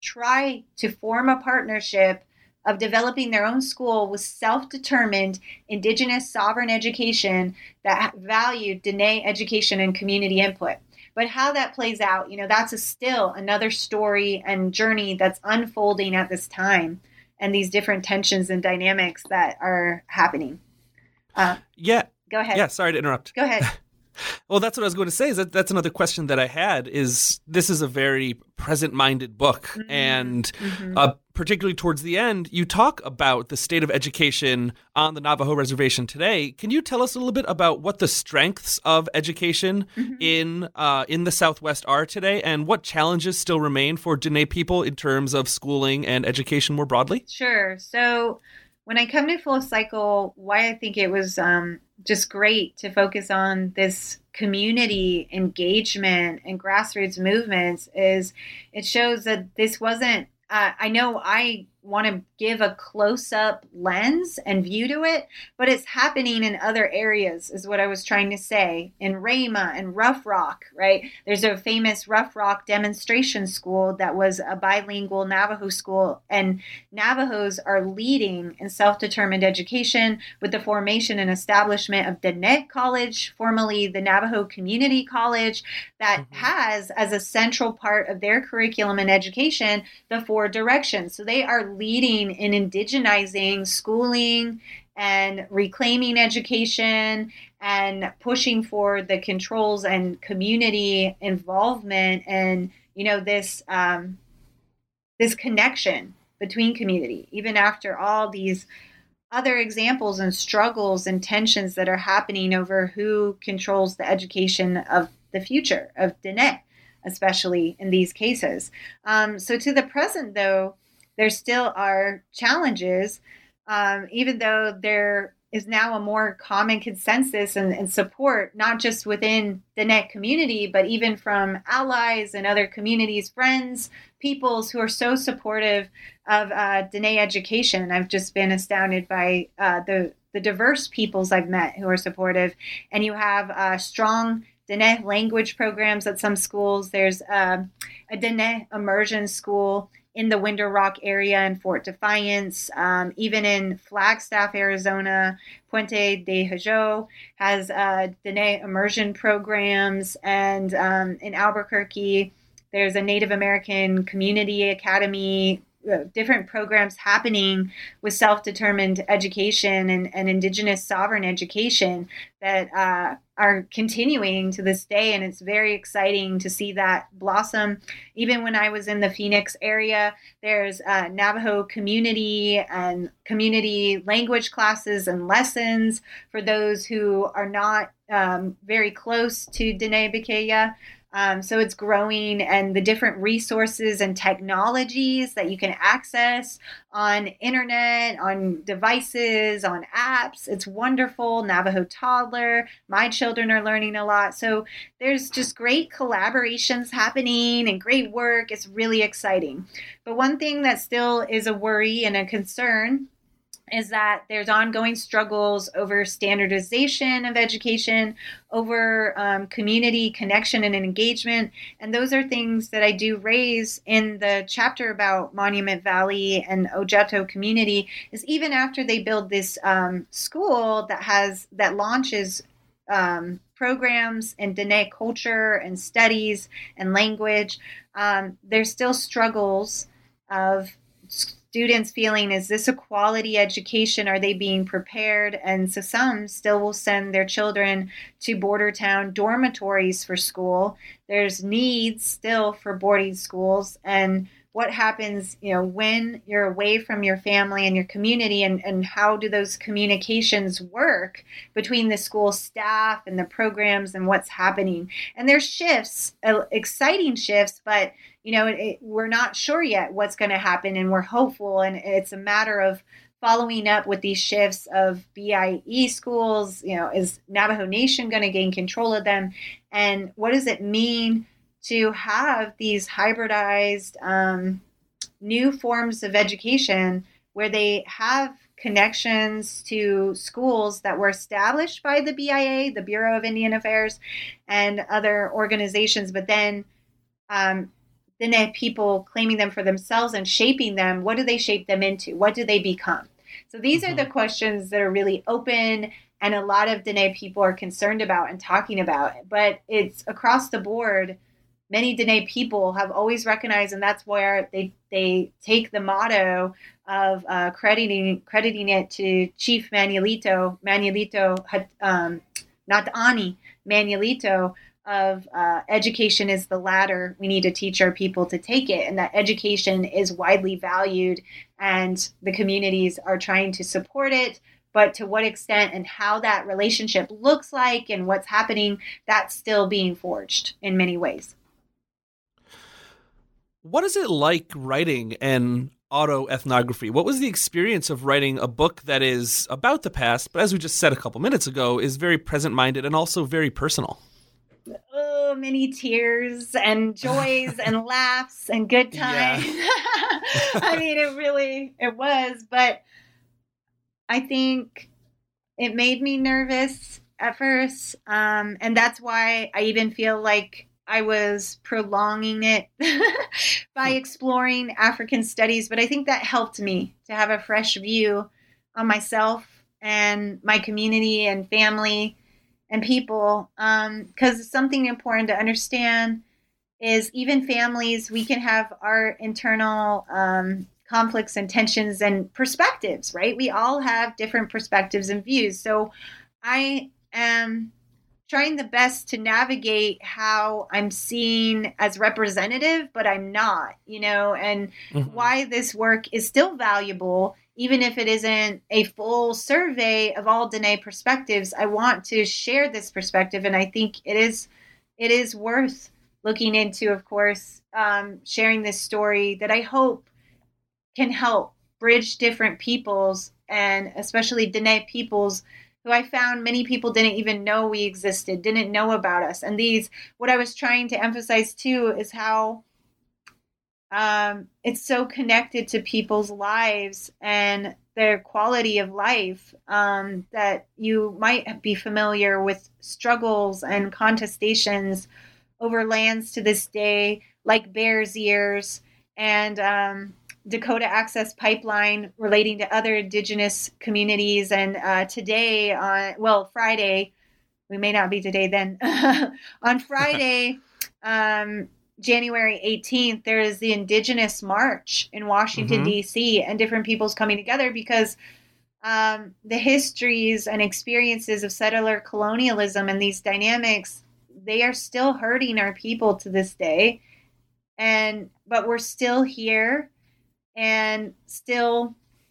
try to form a partnership of developing their own school with self-determined, indigenous, sovereign education that valued Diné education and community input. But how that plays out, you know, that's a still another story and journey that's unfolding at this time, and these different tensions and dynamics that are happening. Uh, yeah. Go ahead. Yeah, sorry to interrupt. Go ahead. Well, that's what I was going to say. Is that that's another question that I had. Is this is a very present-minded book, mm-hmm. and mm-hmm. Uh, particularly towards the end, you talk about the state of education on the Navajo reservation today. Can you tell us a little bit about what the strengths of education mm-hmm. in uh, in the Southwest are today, and what challenges still remain for Diné people in terms of schooling and education more broadly? Sure. So when I come to Full Cycle, why I think it was um, just great to focus on this community engagement and grassroots movements is it shows that this wasn't, uh, I know I want to give a close-up lens and view to it, but it's happening in other areas is what I was trying to say. In Rama and Rough Rock, right? There's a famous Rough Rock demonstration school that was a bilingual Navajo school, and Navajos are leading in self-determined education with the formation and establishment of Diné College, formerly the Navajo Community College, that mm-hmm. has as a central part of their curriculum and education the four directions. So they are leading in indigenizing schooling and reclaiming education and pushing for the controls and community involvement and, you know, this um, this connection between community, even after all these other examples and struggles and tensions that are happening over who controls the education of the future of Diné, especially in these cases. Um, so to the present, though, there still are challenges, um, even though there is now a more common consensus and, and support, not just within the Diné community, but even from allies and other communities, friends, peoples who are so supportive of uh, Diné education. I've just been astounded by uh, the, the diverse peoples I've met who are supportive. And you have uh, strong Diné language programs at some schools. There's uh, a Diné immersion school in the Window Rock area in Fort Defiance, um, even in Flagstaff, Arizona, Puente de Hajo has uh, Diné immersion programs, and um, in Albuquerque, there's a Native American Community Academy, uh, different programs happening with self-determined education and, and indigenous sovereign education that uh, are continuing to this day. And it's very exciting to see that blossom. Even when I was in the Phoenix area, there's uh, Navajo community and community language classes and lessons for those who are not um, very close to Diné Bikéyah. Um, so it's growing, and the different resources and technologies that you can access on internet, on devices, on apps. It's wonderful. Navajo Toddler. My children are learning a lot. So there's just great collaborations happening and great work. It's really exciting. But one thing that still is a worry and a concern is that there's ongoing struggles over standardization of education, over um, community connection and engagement. And those are things that I do raise in the chapter about Monument Valley and Ojeto community, is even after they build this um, school that has, that launches um, programs in Diné culture and studies and language, um, there's still struggles of students feeling, is this a quality education? Are they being prepared? And so some still will send their children to border town dormitories for school. There's needs still for boarding schools. And what happens, you know, when you're away from your family and your community, and, and how do those communications work between the school staff and the programs and what's happening? And there's shifts, uh, exciting shifts, but you know, it, it, we're not sure yet what's going to happen, and we're hopeful. And it's a matter of following up with these shifts of B I E schools. You know, is Navajo Nation going to gain control of them? And what does it mean to have these hybridized um, new forms of education where they have connections to schools that were established by the B I A, the Bureau of Indian Affairs, and other organizations, but then um, Dene people claiming them for themselves and shaping them, what do they shape them into? What do they become? So these mm-hmm. are the questions that are really open and a lot of Dene people are concerned about and talking about. But it's across the board. Many Dene people have always recognized, and that's where they they take the motto of uh, crediting crediting it to Chief Manuelito, Manuelito, um, not Ani, Manuelito, of uh, education is the ladder. We need to teach our people to take it, and that education is widely valued, and the communities are trying to support it. But to what extent and how that relationship looks like and what's happening, that's still being forged in many ways. What is it like writing an autoethnography? What was the experience of writing a book that is about the past, but as we just said a couple minutes ago, is very present-minded and also very personal? Oh, many tears and joys and laughs and good times. Yeah. I mean, it really, it was, but I think it made me nervous at first. Um, and that's why I even feel like I was prolonging it by exploring African studies, but I think that helped me to have a fresh view on myself and my community and family and people. Um, because something important to understand is even families, we can have our internal um, conflicts and tensions and perspectives, right? We all have different perspectives and views. So I am trying the best to navigate how I'm seen as representative, but I'm not, you know, and mm-hmm. why this work is still valuable, even if it isn't a full survey of all Dene perspectives. I want to share this perspective, and I think it is it is worth looking into, of course, um, sharing this story that I hope can help bridge different peoples, and especially Dene peoples, who I found many people didn't even know we existed, didn't know about us. And these, what I was trying to emphasize too, is how um, it's so connected to people's lives and their quality of life, um, that you might be familiar with struggles and contestations over lands to this day, like Bears Ears and um, Dakota Access Pipeline relating to other indigenous communities. And uh, today, on well, Friday, we may not be today then, on Friday, um, January eighteenth, there is the Indigenous March in Washington, mm-hmm. D C, and different peoples coming together because um, the histories and experiences of settler colonialism and these dynamics, they are still hurting our people to this day. And but we're still here and still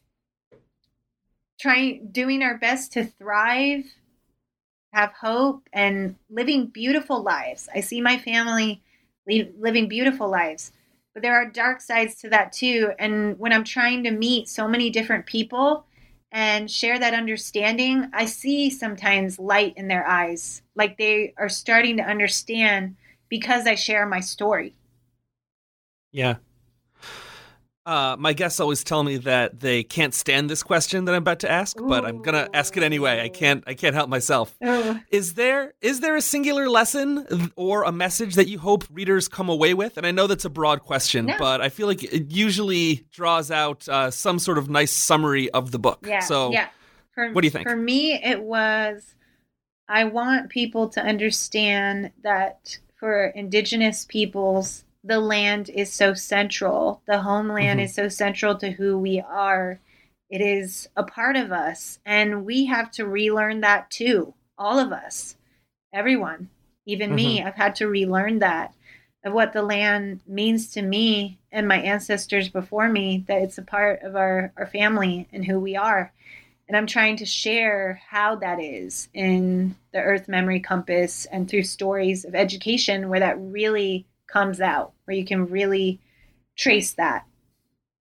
trying, doing our best to thrive, have hope, and living beautiful lives. I see my family li- living beautiful lives, but there are dark sides to that too. And when I'm trying to meet so many different people and share that understanding, I see sometimes light in their eyes, like they are starting to understand because I share my story. Yeah. Uh, my guests always tell me that they can't stand this question that I'm about to ask, Ooh. But I'm gonna ask it anyway. I can't. I can't help myself. Ooh. Is there is there a singular lesson or a message that you hope readers come away with? And I know that's a broad question, no. but I feel like it usually draws out uh, some sort of nice summary of the book. Yeah. So, yeah. For, what do you think? For me, it was, I want people to understand that for Indigenous peoples, the land is so central. The homeland mm-hmm. is so central to who we are. It is a part of us. And we have to relearn that too. All of us. Everyone. Even mm-hmm. me. I've had to relearn that. Of what the land means to me and my ancestors before me. That it's a part of our, our family and who we are. And I'm trying to share how that is in the Earth Memory Compass and through stories of education where that really comes out, where you can really trace that.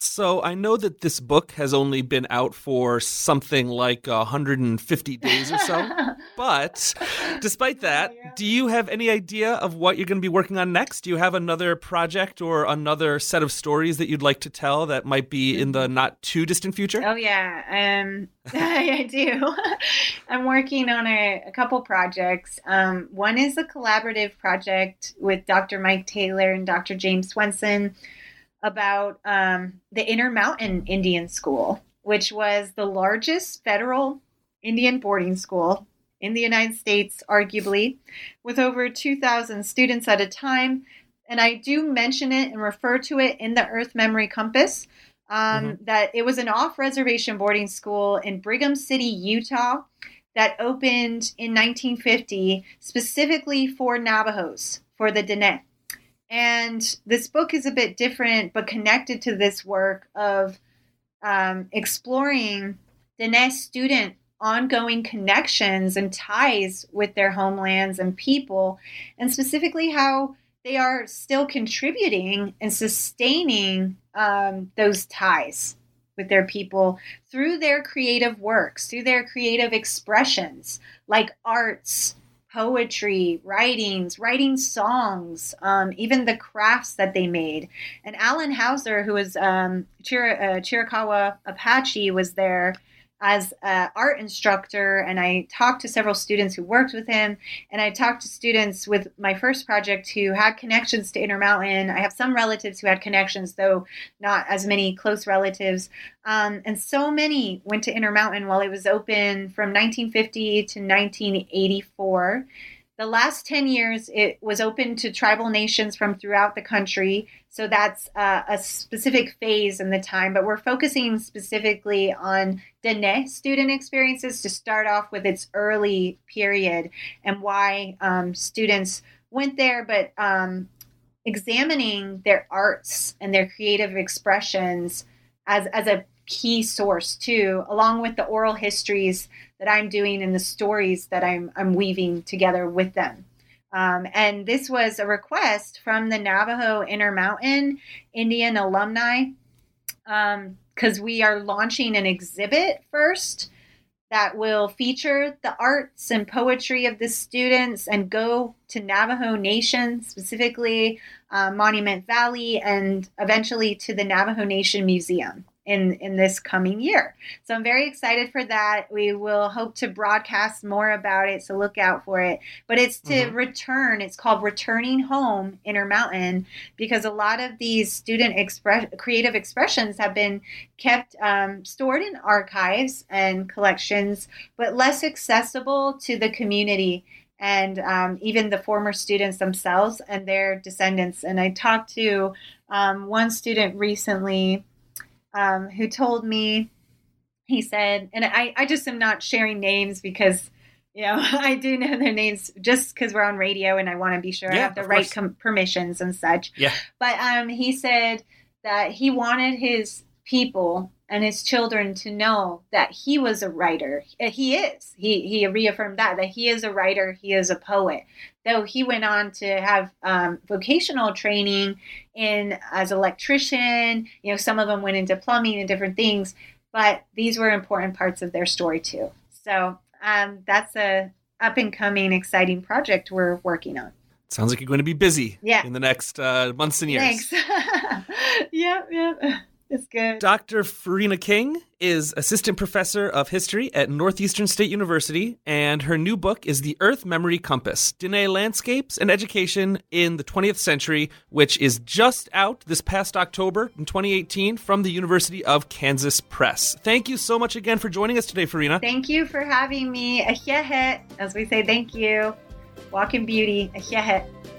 So I know that this book has only been out for something like one hundred fifty days or so. But despite that, oh, yeah. do you have any idea of what you're going to be working on next? Do you have another project or another set of stories that you'd like to tell that might be in the not too distant future? Oh, yeah. Um, I do. I'm working on a, a couple projects. Um, one is a collaborative project with Doctor Mike Taylor and Doctor James Swenson about um, the Intermountain Indian School, which was the largest federal Indian boarding school in the United States, arguably, with over two thousand students at a time. And I do mention it and refer to it in the Earth Memory Compass, um, mm-hmm. that it was an off-reservation boarding school in Brigham City, Utah, that opened in nineteen fifty specifically for Navajos, for the Diné. And this book is a bit different, but connected to this work of um, exploring Diné student ongoing connections and ties with their homelands and people, and specifically how they are still contributing and sustaining um, those ties with their people through their creative works, through their creative expressions, like arts, poetry, writings, writing songs, um, even the crafts that they made. And Alan Hauser, who was um, Chir- uh, Chiricahua Apache, was there as an art instructor, and I talked to several students who worked with him, and I talked to students with my first project who had connections to Intermountain. I have some relatives who had connections, though not as many close relatives. Um, and so many went to Intermountain while it was open from nineteen fifty to nineteen eighty-four. The last ten years, it was open to tribal nations from throughout the country. So that's uh, a specific phase in the time. But we're focusing specifically on Diné student experiences to start off with its early period and why um, students went there, but um, examining their arts and their creative expressions as, as a key source too, along with the oral histories that I'm doing and the stories that I'm I'm weaving together with them. Um, and this was a request from the Navajo Intermountain Indian alumni, because um, we are launching an exhibit first that will feature the arts and poetry of the students and go to Navajo Nation, specifically uh, Monument Valley, and eventually to the Navajo Nation Museum in, in this coming year. So I'm very excited for that. We will hope to broadcast more about it, so look out for it. But it's to mm-hmm. return. It's called Returning Home Intermountain, because a lot of these student express, creative expressions have been kept um, stored in archives and collections, but less accessible to the community and um, even the former students themselves and their descendants. And I talked to um, one student recently Um, who told me, he said, and I, I just am not sharing names because, you know, I do know their names just because we're on radio and I want to be sure yeah, I have the right com- permissions and such. Yeah. But um, he said that he wanted his people and his children to know that he was a writer. He is. He he reaffirmed that, that he is a writer, he is a poet. Though he went on to have um, vocational training in as an electrician, you know, some of them went into plumbing and different things, but these were important parts of their story too. So um, that's a up and coming, exciting project we're working on. Sounds like you're going to be busy yeah. in the next uh, months and years. Thanks. yep, yep. It's good. Doctor Farina King is assistant professor of history at Northeastern State University, and her new book is The Earth Memory Compass, Diné Landscapes and Education in the twentieth Century, which is just out this past October in twenty eighteen from the University of Kansas Press. Thank you so much again for joining us today, Farina. Thank you for having me. Ahiahet, as we say, thank you. Walk in beauty. Ahiahet.